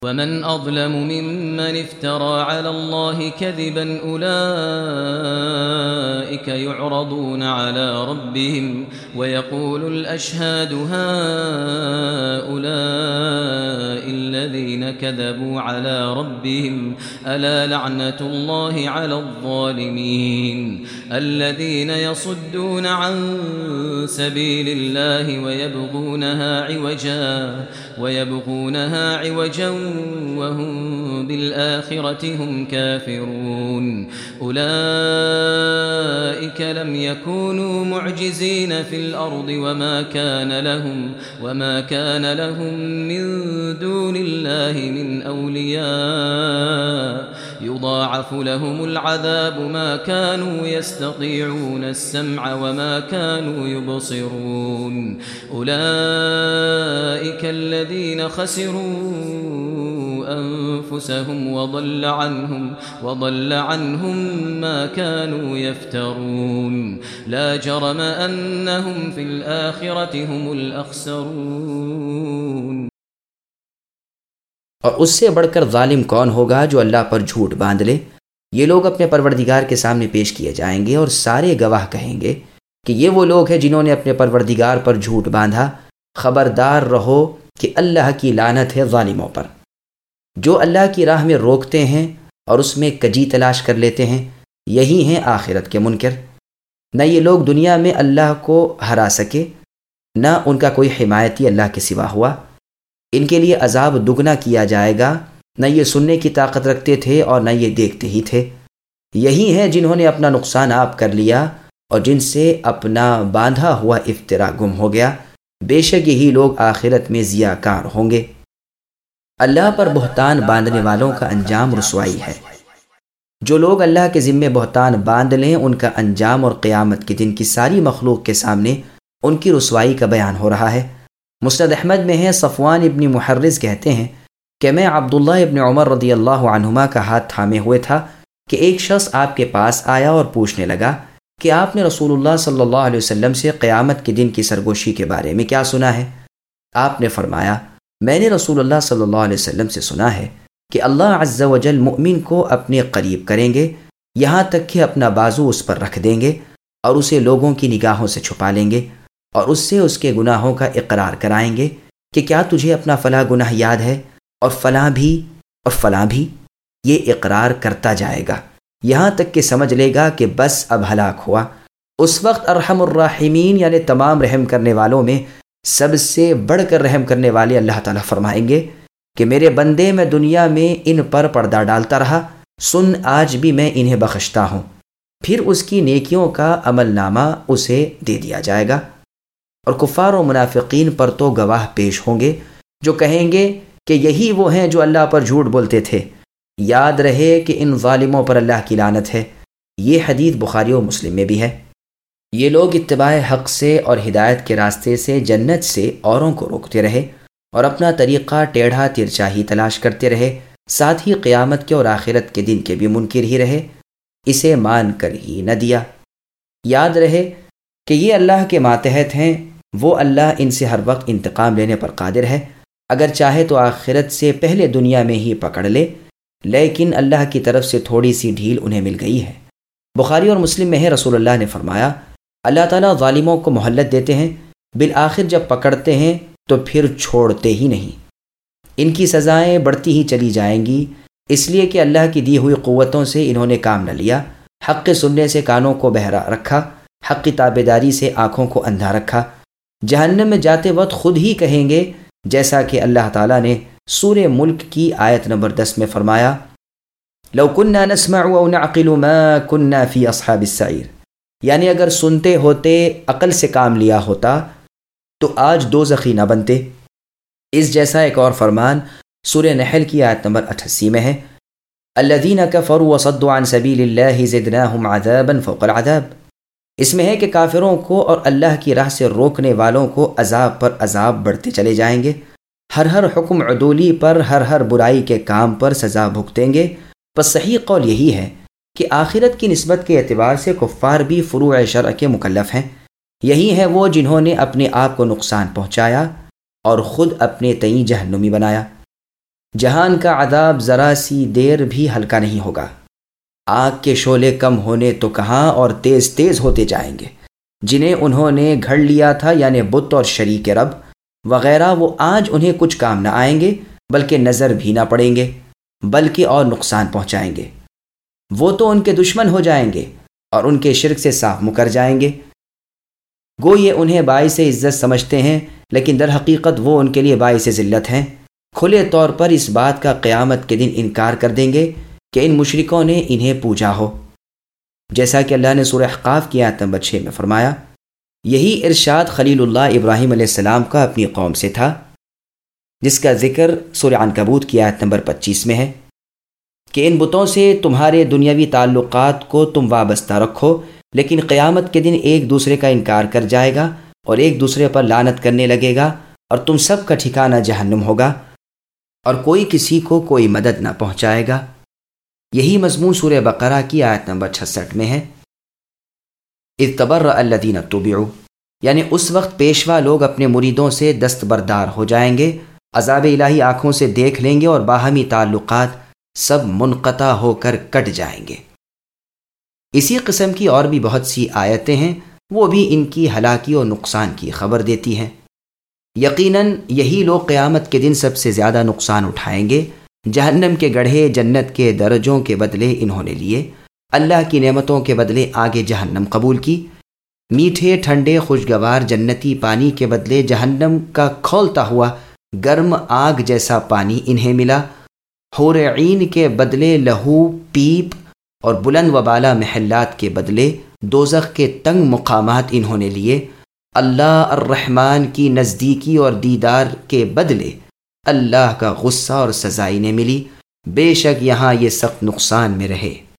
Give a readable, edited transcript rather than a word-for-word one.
ومن أظلم ممن افترى على الله كذبا أولئك يعرضون على ربهم ويقول الأشهاد هؤلاء الذين كذبوا على ربهم ألا لعنة الله على الظالمين الذين يصدون عن سبيل الله ويبغونها عوجا وهم بالآخرة هم كافرون أولئك لم يكونوا معجزين في الأرض وما كان لهم من دون الله من أولياء يضاعف لهم العذاب ما كانوا يستطيعون السمع وما كانوا يبصرون أولئك الذين خسروا أنفسهم وضل عنهم ما كانوا يفترون لا جرم أنهم في الآخرة هم الأخسرون۔ اور اس سے بڑھ کر ظالم کون ہوگا جو اللہ پر جھوٹ باندھ لے؟ یہ لوگ اپنے پروردگار کے سامنے پیش کیے جائیں گے اور سارے گواہ کہیں گے کہ یہ وہ لوگ ہیں جنہوں نے اپنے پروردگار پر جھوٹ باندھا۔ خبردار رہو کہ اللہ کی لعنت ہے ظالموں پر۔ جو اللہ کی راہ میں روکتے ہیں اور اس میں کجی تلاش کر لیتے ہیں، یہی ہیں آخرت کے منکر۔ نہ یہ لوگ دنیا میں اللہ کو ہرا سکے، نہ ان کا کوئی حمایتی اللہ کے سوا ہوا۔ ان کے لیے عذاب دگنا کیا جائے گا، نہ یہ سننے کی طاقت رکھتے تھے اور نہ یہ دیکھتے ہی تھے۔ یہی ہیں جنہوں نے اپنا نقصان آپ کر لیا اور جن سے اپنا باندھا ہوا افطرا گم ہو گیا۔ بے شک یہی لوگ آخرت میں ضیاء کار ہوں گے۔ اللہ پر بہتان باندھنے والوں کا انجام رسوائی ہے۔ جو لوگ اللہ کے ذمے بہتان باندھ لیں ان کا انجام اور قیامت کے دن کی ساری مخلوق کے سامنے ان کی رسوائی کا بیان ہو رہا ہے۔ مسند احمد میں ہے، صفوان ابن محرز کہتے ہیں کہ میں عبداللہ ابن عمر رضی اللہ عنہما کا ہاتھ تھامے ہوئے تھا کہ ایک شخص آپ کے پاس آیا اور پوچھنے لگا کہ آپ نے رسول اللہ صلی اللہ علیہ وسلم سے قیامت کے دن کی سرگوشی کے بارے میں کیا سنا ہے؟ آپ نے فرمایا، میں نے رسول اللہ صلی اللہ علیہ وسلم سے سنا ہے کہ اللہ عز و جل مؤمن کو اپنے قریب کریں گے یہاں تک کہ اپنا بازو اس پر رکھ دیں گے اور اسے لوگوں کی نگاہوں سے چھپا لیں گے اور اس سے اس کے گناہوں کا اقرار کرائیں گے کہ کیا تجھے اپنا فلاں گناہ یاد ہے اور فلاں بھی اور فلاں بھی۔ یہ اقرار کرتا جائے گا یہاں تک کہ سمجھ لے گا کہ بس اب ہلاک ہوا۔ اس وقت ارحم الراحمین یعنی تمام رحم کرنے والوں میں سب سے بڑھ کر رحم کرنے والے اللہ تعالیٰ فرمائیں گے کہ میرے بندے میں دنیا میں ان پر پردہ ڈالتا رہا، سن آج بھی میں انہیں بخشتا ہوں۔ پھر اس کی نیکیوں کا عمل نامہ اسے دے دیا جائے گا۔ اور کفار و منافقین پر تو گواہ پیش ہوں گے جو کہیں گے کہ یہی وہ ہیں جو اللہ پر جھوٹ بولتے تھے۔ یاد رہے کہ ان ظالموں پر اللہ کی لعنت ہے۔ یہ حدیث بخاری و مسلم میں بھی ہے۔ یہ لوگ اتباع حق سے اور ہدایت کے راستے سے جنت سے اوروں کو روکتے رہے اور اپنا طریقہ ٹیڑھا ترچا ہی تلاش کرتے رہے، ساتھ ہی قیامت کے اور آخرت کے دن کے بھی منکر ہی رہے، اسے مان کر ہی نہ دیا۔ یاد رہے کہ یہ اللہ کے ماتحت ہیں، وہ اللہ ان سے ہر وقت انتقام لینے پر قادر ہے۔ اگر چاہے تو آخرت سے پہلے دنیا میں ہی پکڑ لے، لیکن اللہ کی طرف سے تھوڑی سی ڈھیل انہیں مل گئی ہے۔ بخاری اور مسلم میں ہے، رسول اللہ نے فرمایا، اللہ تعالیٰ ظالموں کو مہلت دیتے ہیں، بالآخر جب پکڑتے ہیں تو پھر چھوڑتے ہی نہیں۔ ان کی سزائیں بڑھتی ہی چلی جائیں گی، اس لیے کہ اللہ کی دی ہوئی قوتوں سے انہوں نے کام نہ لیا، حق کے سننے سے کانوں کو بہرا رکھا، حق کی تابعداری سے آنکھوں کو اندھا رکھا۔ جہنم میں جاتے وقت خود ہی کہیں گے، جیسا کہ اللہ تعالیٰ نے سورہ ملک کی آیت نمبر 10 میں فرمایا، لو کننا نسمع او نعقل ما کننا فی اصحاب السعیر، یعنی اگر سنتے ہوتے، عقل سے کام لیا ہوتا تو آج دوزخی نہ بنتے۔ اس جیسا ایک اور فرمان سورہ نحل کی آیت نمبر 88 میں ہے، الذین کفروا وصدوا عن سبیل اللہ زدناہم عذابا فوق العذاب۔ اس میں ہے کہ کافروں کو اور اللہ کی راہ سے روکنے والوں کو عذاب پر عذاب بڑھتے چلے جائیں گے، ہر حکم عدولی پر، ہر برائی کے کام پر سزا بھگتیں گے۔ پس صحیح قول یہی ہے کہ آخرت کی نسبت کے اعتبار سے کفار بھی فروع شرع کے مکلف ہیں۔ یہی ہیں وہ جنہوں نے اپنے آپ کو نقصان پہنچایا اور خود اپنے تئیں جہنمی بنایا۔ جہان کا عذاب ذرا سی دیر بھی ہلکا نہیں ہوگا۔ آگ کے شعلے کم ہونے تو کہاں اور تیز تیز ہوتے جائیں گے۔ جنہیں انہوں نے گھڑ لیا تھا یعنی بت اور شریک رب وغیرہ، وہ آج انہیں کچھ کام نہ آئیں گے، بلکہ نظر بھی نہ پڑیں گے، بلکہ اور نقصان پہنچائیں گے۔ وہ تو ان کے دشمن ہو جائیں گے اور ان کے شرک سے صاف مکر جائیں گے۔ گو یہ انہیں باعث عزت سمجھتے ہیں، لیکن در حقیقت وہ ان کے لیے باعث ذلت ہیں۔ کھلے طور پر اس بات کا قیامت کے دن انکار کر دیں گے کہ ان مشرکوں نے انہیں پوجا ہو، جیسا کہ اللہ نے سورہ احقاف کی آیت نمبر 6 میں فرمایا۔ یہی ارشاد خلیل اللہ ابراہیم علیہ السلام کا اپنی قوم سے تھا، جس کا ذکر سورہ عنکبوت کی آیت نمبر 25 میں ہے کہ ان بتوں سے تمہارے دنیاوی تعلقات کو تم وابستہ رکھو، لیکن قیامت کے دن ایک دوسرے کا انکار کر جائے گا اور ایک دوسرے پر لعنت کرنے لگے گا، اور تم سب کا ٹھکانہ جہنم ہوگا، اور کوئی کسی کو کوئی مدد نہ پہنچائے گا۔ یہی مضمون سورہ بقرہ کی آیت نمبر 66 میں ہے۔ اذ تبرأ الذین اتبعوا، یعنی اس وقت پیشوا لوگ اپنے مریدوں سے دستبردار ہو جائیں گے، عذاب الہی آنکھوں سے دیکھ لیں گے اور باہمی تعلقات سب منقطع ہو کر کٹ جائیں گے۔ اسی قسم کی اور بھی بہت سی آیتیں ہیں، وہ بھی ان کی ہلاکی اور نقصان کی خبر دیتی ہیں۔ یقیناً یہی لوگ قیامت کے دن سب سے زیادہ نقصان اٹھائیں گے۔ جہنم کے گڑھے جنت کے درجوں کے بدلے انہوں نے لیے، اللہ کی نعمتوں کے بدلے آگے جہنم قبول کی۔ میٹھے ٹھنڈے خوشگوار جنتی پانی کے بدلے جہنم کا کھولتا ہوا گرم آگ جیسا پانی انہیں ملا۔ حور عین کے بدلے لہو، پیپ اور بلند و بالا محلات کے بدلے دوزخ کے تنگ مقامات انہوں نے لیے۔ اللہ الرحمن کی نزدیکی اور دیدار کے بدلے اللہ کا غصہ اور سزا انہیں ملی۔ بے شک یہاں یہ سخت نقصان میں رہے۔